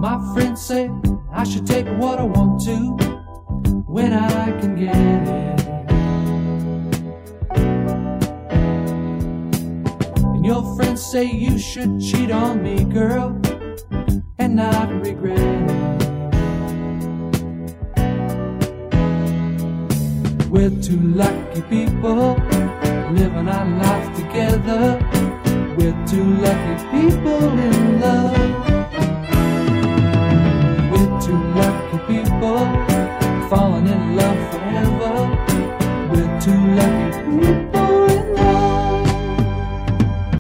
My friends say I should take what I want to when I can get it. And your friends say you should cheat on me, girl, and not regret it. We're two lucky people living our life together. We're two lucky people in love. We're two lucky people falling in love forever. We're two lucky people.